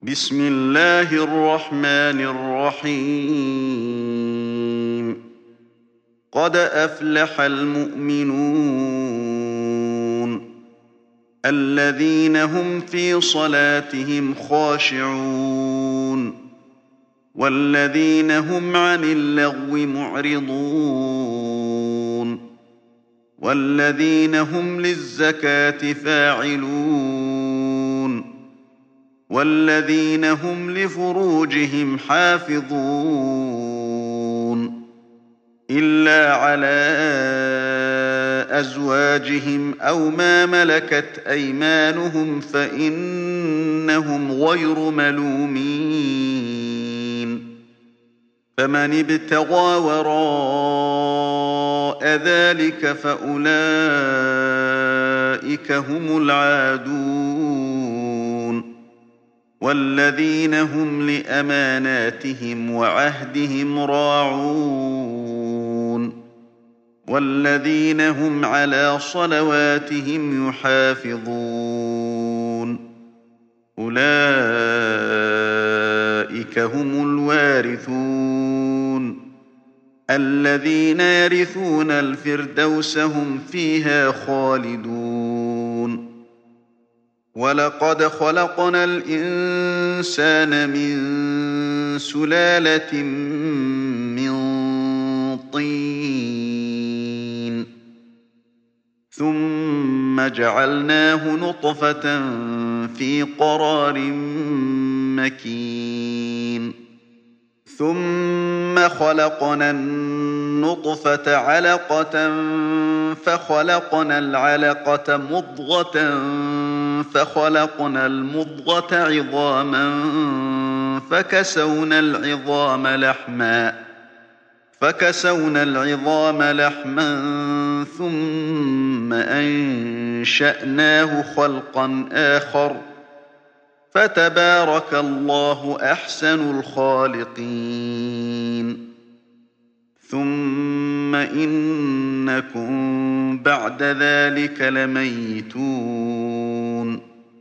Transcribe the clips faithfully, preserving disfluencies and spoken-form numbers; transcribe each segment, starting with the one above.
بسم الله الرحمن الرحيم قد أفلح المؤمنون الذين هم في صلاتهم خاشعون والذين هم عن اللغو معرضون والذين هم للزكاة فاعلون والذين هم لفروجهم حافظون إلا على أزواجهم أو ما ملكت أيمانهم فإنهم غير ملومين فمن ابتغى وراء ذلك فأولئك هم العادون والذين هم لأماناتهم وعهدهم راعون والذين هم على صلواتهم يحافظون أولئك هم الوارثون الذين يرثون الفردوس هم فيها خالدون ولقد خلقنا الإنسان من سلالة من طين ثم جعلناه نطفة في قرار مكين ثم خلقنا النطفة علقة فخلقنا العلقة مضغة فخلقنا المضغة عظاما فكسونا العظام لحما فكسونا العظام لحما ثم أنشأناه خلقا آخر فتبارك الله أحسن الخالقين ثم إنكم بعد ذلك لميتون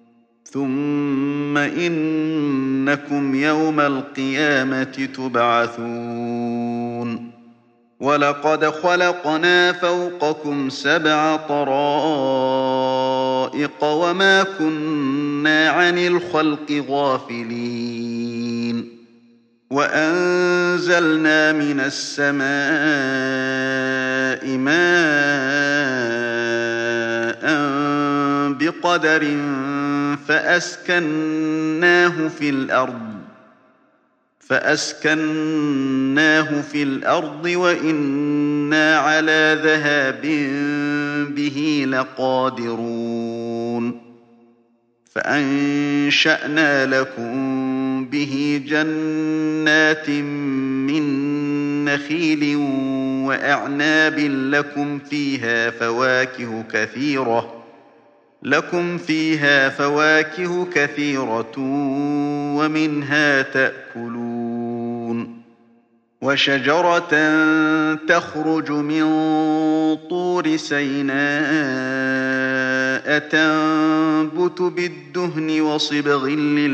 ثم إنكم يوم القيامة تبعثون ولقد خلقنا فوقكم سبع طرائق وما كنا عن الخلق غافلين وأنزلنا من السماء ماء بقدر فأسكناه في الأرض فأسكناه في الأرض وإنا على ذهاب به لقادرون فأنشأنا لكم به جنات من نخيل وأعناب لكم فيها فواكه كثيرة لكم فيها فواكه كثيرة ومنها تأكلون وشجرة تخرج من طور سيناء تنبت بالدهن وصبغ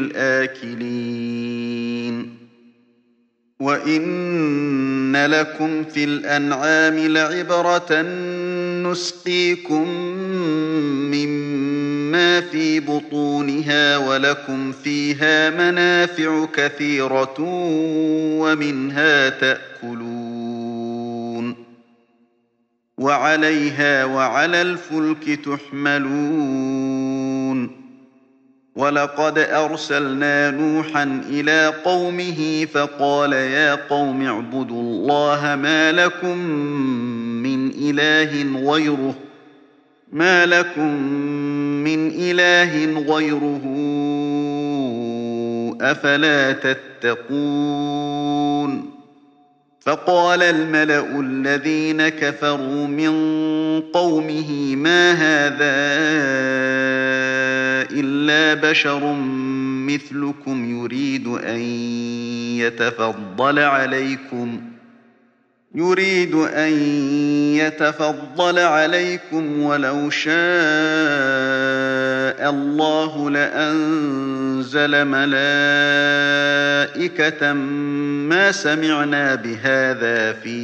للآكلين وإن لكم في الأنعام لعبرة نسقيكم مما في بطونها ولكم فيها منافع كثيرة ومنها تأكلون وعليها وعلى الفلك تحملون ولقد أرسلنا نوحا إلى قومه فقال يا قوم اعبدوا الله ما لكم من إله غيره ما لكم من إله غيره أفلا تتقون فقال الملأ الذين كفروا من قومه ما هذا إلا بشر مثلكم يريد أن يتفضل عليكم يريد أن يتفضل عليكم ولو شاء الله لأنزل أنزل ملائكة ما سمعنا بهذا في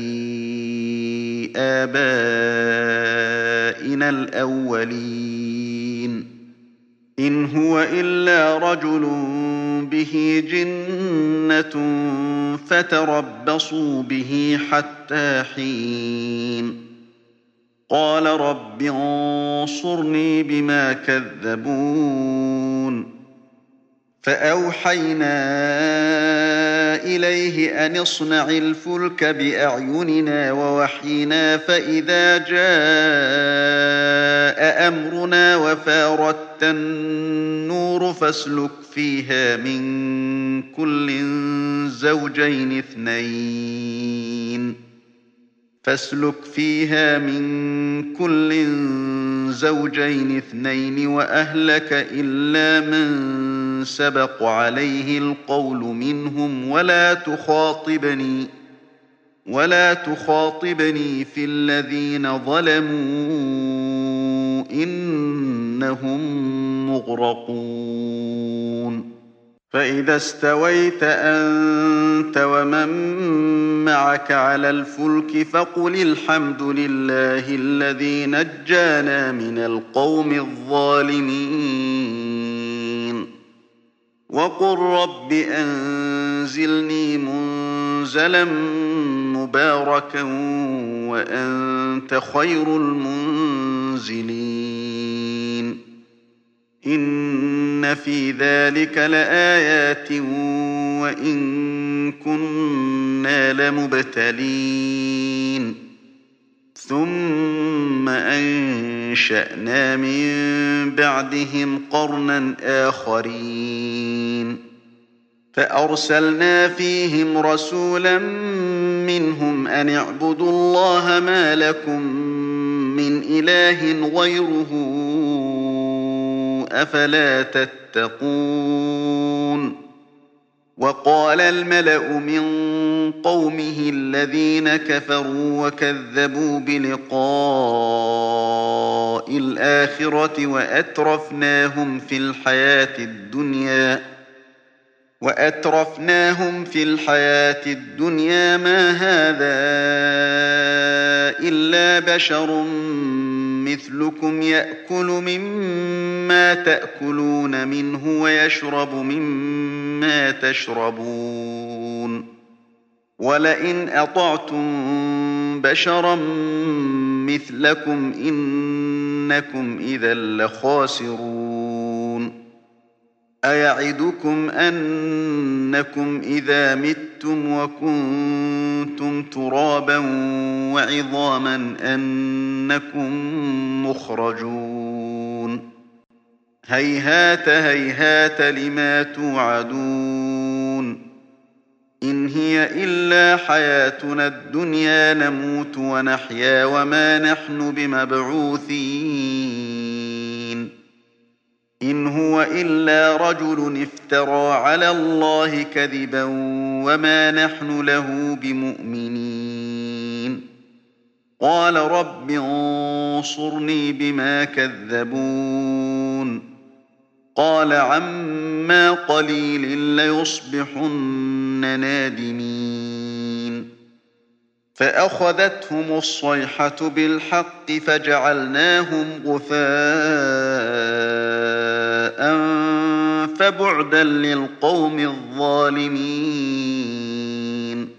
آبائنا الأولين إن هو إلا رجل به جنة فتربصوا به حتى حين قال رب انصرني بما كذبون فأوحينا إليه أن اصنع الفلك بأعيننا ووحينا فإذا جاء أمرنا وفاردت النور فاسلك فيها من كل زوجين اثنين فاسلك فيها من كل زوجين اثنين وأهلك إلا من سبق عليه القول منهم ولا تخاطبني ولا تخاطبني في الذين ظلموا إنهم مغرقون فإذا استويت أنت ومن معك على الفلك فقل الحمد لله الذي نجانا من القوم الظالمين وقل رب أنزلني منزلا مباركا وأنت خير المنزلين إن في ذلك لآيات وإن كنا لمبتلين ثم أنشأنا من بعدهم قرنا آخرين فأرسلنا فيهم رسولا منهم أن اعبدوا الله ما لكم من إله غيره أفلا تتقون وقال الملأ من قومه الذين كفروا وكذبوا بلقاء الآخرة وأترفناهم في الحياة الدنيا وأترفناهم في الحياة الدنيا ما هذا إلا بشر مثلكم يأكل مما تأكلون منه ويشرب مما تشربون ولئن أطعتم بشرا مثلكم إنكم إذا لخاسرون أيعدكم أنكم إذا متم وكنتم ترابا وعظاما أنكم مخرجون هيهات هيهات لما توعدون إن هي إلا حياتنا الدنيا نموت ونحيا وما نحن بمبعوثين إن هو إلا رجل افترى على الله كذبا وما نحن له بمؤمنين قال رب انصرني بما كذبون قال عما قليل ليصبحن نادمين فأخذتهم الصيحة بالحق فجعلناهم غثاء فبعدا للقوم الظالمين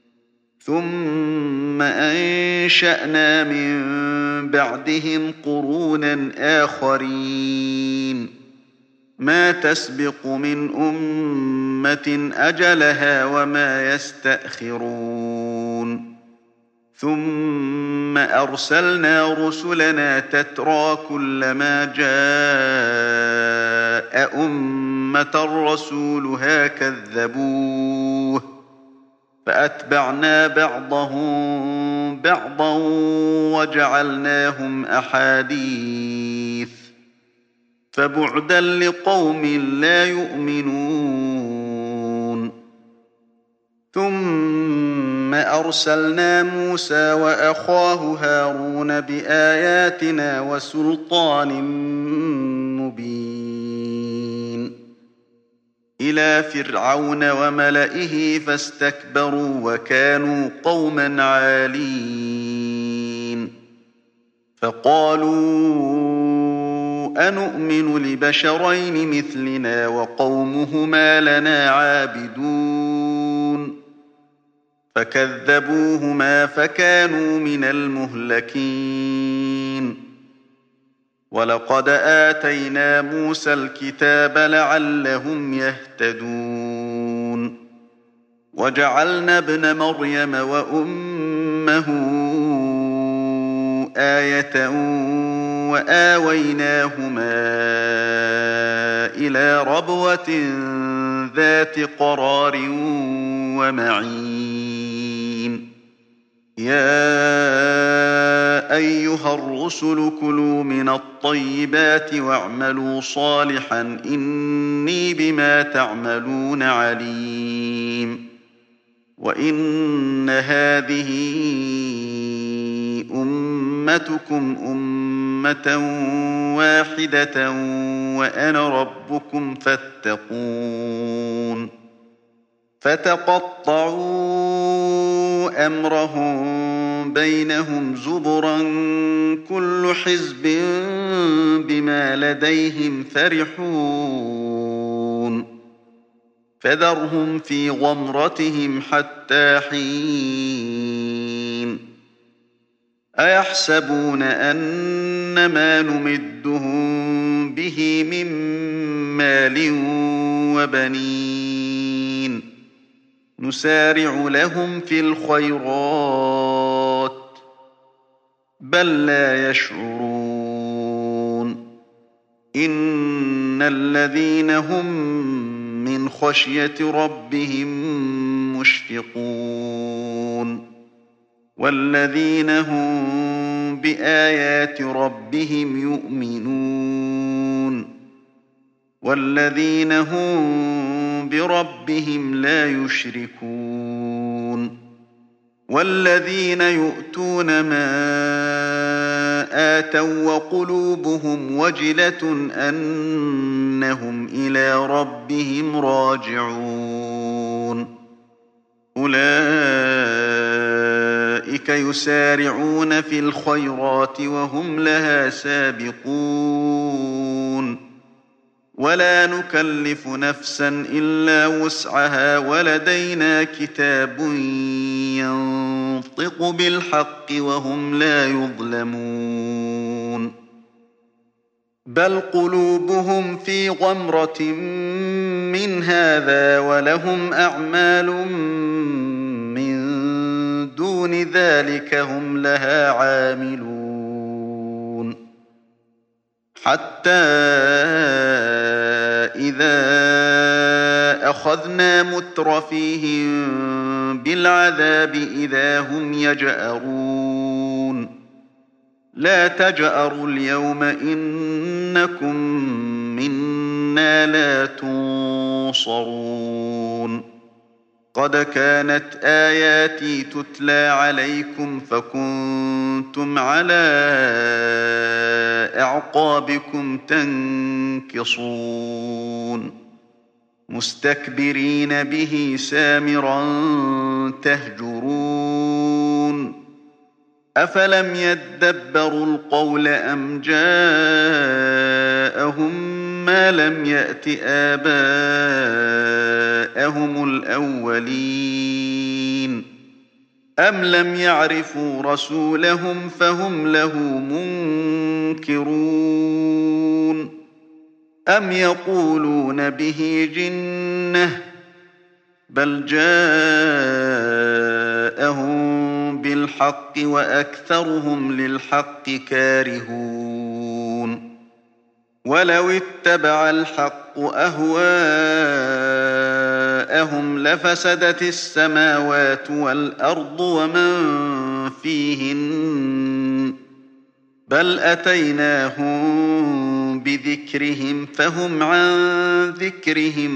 ثم أنشأنا من بعدهم قرونا آخرين ما تسبق من أمة أجلها وما يستأخرون ثم أرسلنا رسلنا تترى كلما جاء أمة رسولها كذبوه فأتبعنا بعضهم بعضا وجعلناهم أحاديث فبعدا لقوم لا يؤمنون ثم أرسلنا موسى وأخاه هارون بآياتنا وسلطان مبين إلى فرعون وملئه فاستكبروا وكانوا قوما عالين فقالوا أنؤمن لبشرين مثلنا وقومهما لنا عابدون فكذبوهما فكانوا من المهلكين ولقد آتينا موسى الكتاب لعلهم يهتدون وجعلنا ابن مريم وأمه آية وآويناهما إلى ربوة ذات قرار ومعين يا أيها الرسل كلوا من الطيبات واعملوا صالحا إني بما تعملون عليم وإن هذه أمتكم أمة واحدة وأنا ربكم فاتقون فتقطعوا أمرهم بينهم زبرا كل حزب بما لديهم فرحون فذرهم في غمرتهم حتى حين أيحسبون أن ما نمدهم به من مال وبنين نسارع لهم في الخيرات بل لا يشعرون إن الذين هم من خشية ربهم مشفقون والذين هم بآيات ربهم يؤمنون والذين هم بربهم لا يشركون والذين يؤتون ما آتوا وقلوبهم وجلة أنهم إلى ربهم راجعون أولئك يسارعون في الخيرات وهم لها سابقون ولا نكلف نفسا إلا وسعها ولدينا كتاب ينطق بالحق وهم لا يظلمون بل قلوبهم في غمرة من هذا ولهم أعمال من دون ذلك هم لها عاملون حتى إذا أخذنا مترفيهم بالعذاب إذا هم يجأرون لا تجأروا اليوم إنكم منا لا تنصرون قد كانت آياتي تتلى عليكم فكنتم على أعقابكم تنكصون مستكبرين به سامرا تهجرون أفلم يدبروا القول أم جاءهم ما لم يأت آباءهم الأولين أم لم يعرفوا رسولهم فهم له منكرون أم يقولون به جنة بل جاءهم بالحق وأكثرهم للحق كارهون ولو اتبع الحق أهواءهم لفسدت السماوات والأرض ومن فيهن بل أتيناهم بذكرهم فهم عن ذكرهم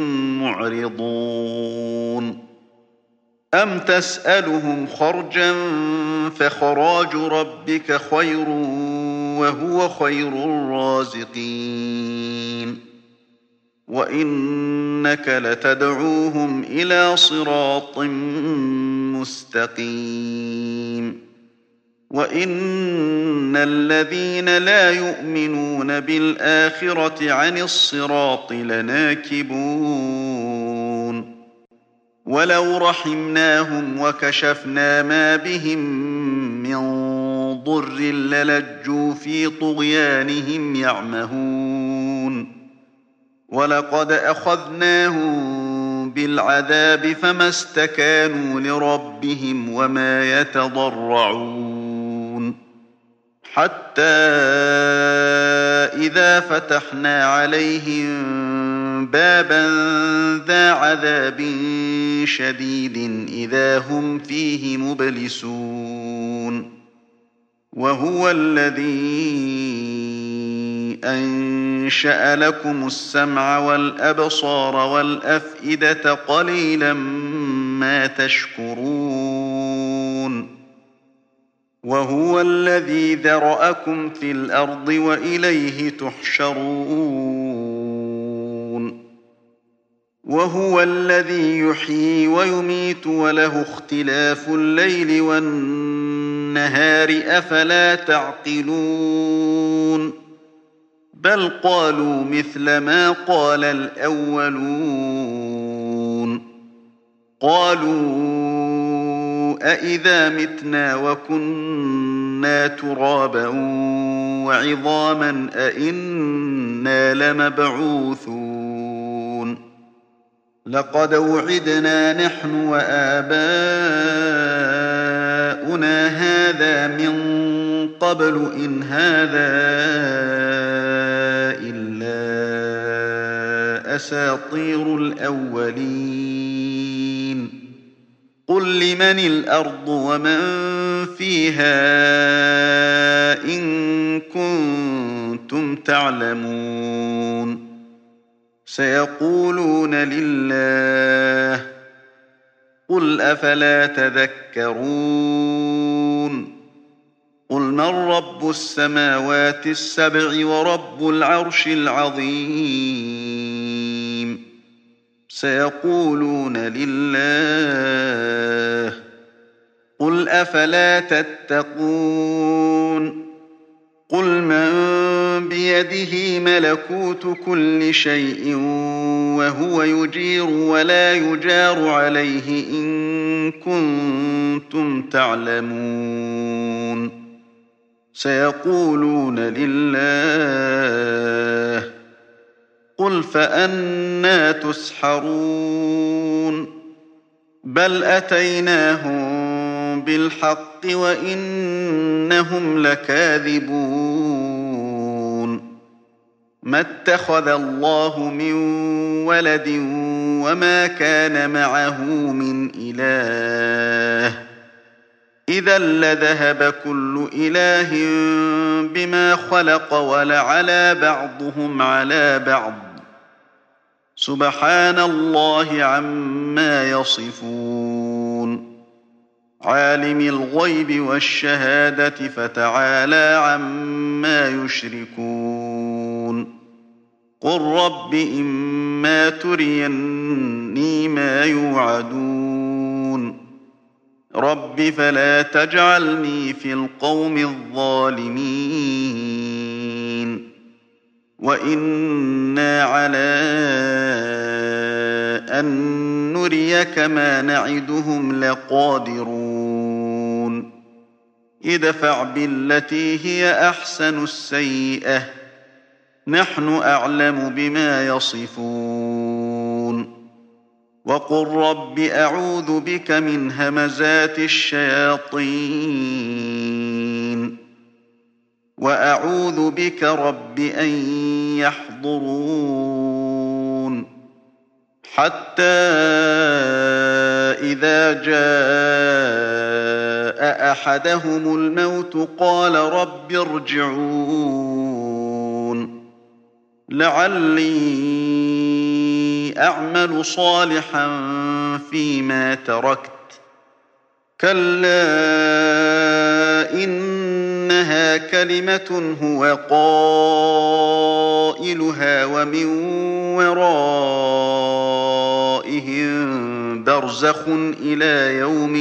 معرضون أم تسألهم خرجا فخراج ربك خير وهو خير الرازقين وإنك لتدعوهم إلى صراط مستقيم وإن الذين لا يؤمنون بالآخرة عن الصراط لناكبون ولو رحمناهم وكشفنا ما بهم من ضر للجوا في طغيانهم يعمهون ولقد أخذناهم بالعذاب فما استكانوا لربهم وما يتضرعون حتى إذا فتحنا عليهم بابا ذا عذاب شديد إذا هم فيه مبلسون وهو الذي أنشأ لكم السمع والأبصار والأفئدة قليلا ما تشكرون وهو الذي ذرأكم في الأرض وإليه تحشرون وهو الذي يحيي ويميت وله اختلاف الليل والنهار أفلا تعقلون بل قالوا مثل ما قال الأولون قالوا أإذا متنا وكنا ترابا وعظاما أإنا لمبعوثون لقد وعدنا نحن وآباؤنا هذا من قبل إن هذا إلا أساطير الأولين قل لمن الأرض ومن فيها إن كنتم تعلمون سيقولون لله قل أفلا تذكرون قل من رب السماوات السبع ورب العرش العظيم سيقولون لله قل أفلا تتقون قل من بيده ملكوت كل شيء وهو يجير ولا يجار عليه إن كنتم تعلمون سيقولون لله قل فأنى تسحرون بل أتيناهم بالحق وإنهم لكاذبون ما اتخذ الله من ولد وما كان معه من إله إذا لذهب كل إله بما خلق ولعلى بعضهم على بعض سبحان الله عما يصفون عالم الغيب والشهادة فتعالى عما يشركون قل رب إما تريني ما يوعدون رب فلا تجعلني في القوم الظالمين وإنا على أن نريك ما نعدهم لقادرون ادفع بالتي هي أحسن السيئة نحن أعلم بما يصفون وقل رب أعوذ بك من همزات الشياطين وأعوذ بك رب أن يحضرون حتى إذا جاء أحدهم الموت قال رب ارجعون لعلي أعمل صالحا فيما تركت كلا إنها إنها كلمة هو قائلها ومن ورائهم برزخ إلى يوم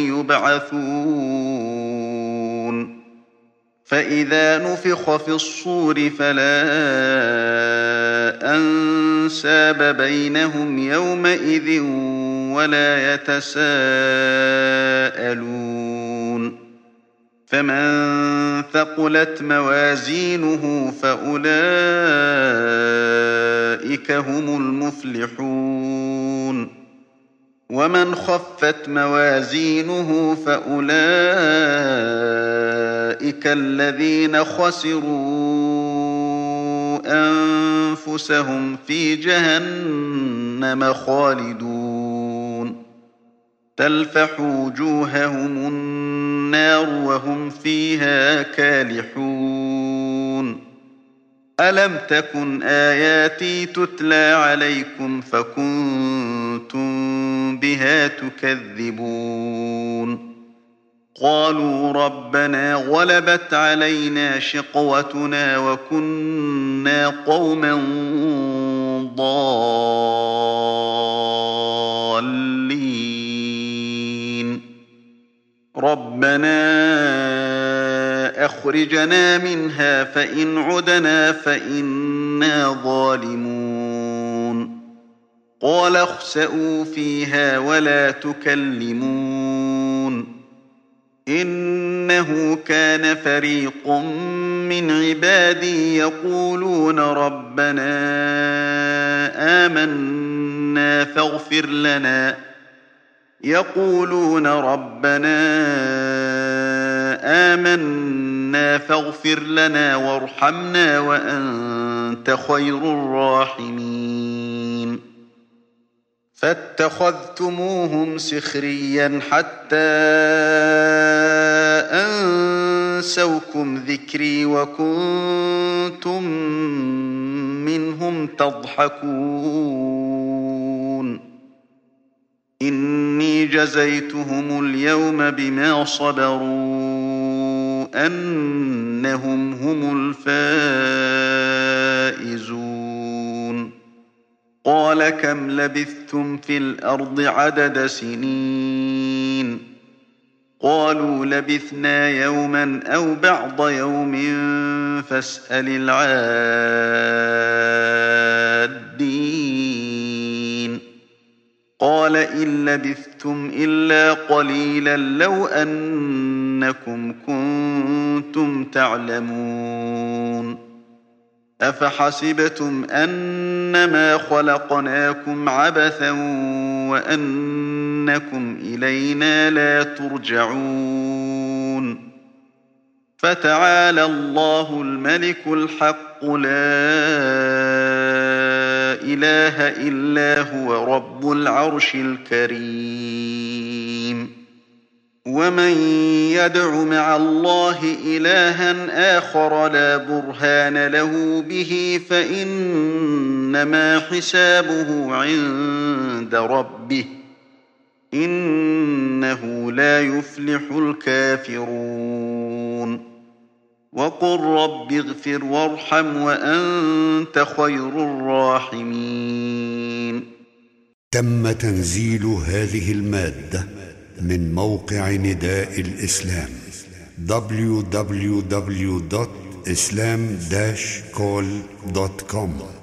يبعثون فإذا نفخ في الصور فلا أنساب بينهم يومئذ ولا يتساءلون فمن ثقلت موازينه فأولئك هم المفلحون ومن خفت موازينه فأولئك الذين خسروا أنفسهم في جهنم خالدون تلفح وجوههم النار وهم فيها كالحون ألم تكن آياتي تتلى عليكم فكنتم بها تكذبون قالوا ربنا غلبت علينا شقوتنا وكنا قوما ضالين ربنا أخرجنا منها فإن عدنا فإنا ظالمون قال اخسئوا فيها ولا تكلمون إنه كان فريق من عبادي يقولون ربنا آمنا فاغفر لنا يقولون ربنا آمنا فاغفر لنا وارحمنا وأنت خير الراحمين فاتخذتموهم سخريا حتى أنسوكم ذكري وكنتم منهم تضحكون إني جزيتهم اليوم بما صبروا أنهم هم الفائزون قال كم لبثتم في الأرض عدد سنين قالوا لبثنا يوما أو بعض يوم فاسأل العادين قال إن لبثتم إلا قليلا لو أنكم كنتم تعلمون أفحسبتم أنما خلقناكم عبثا وأنكم إلينا لا ترجعون فتعالى الله الملك الحق لا إله إلا هو رب العرش الكريم ومن يدع مع الله إلها آخر لا برهان له به فإنما حسابه عند ربه إنه لا يفلح الكافرون وقل رب اغفر وارحم وأنت خير الراحمين. تم تنزيل هذه المادة من موقع نداء الإسلام دبليو دبليو دبليو دوت إسلام داش كول دوت كوم.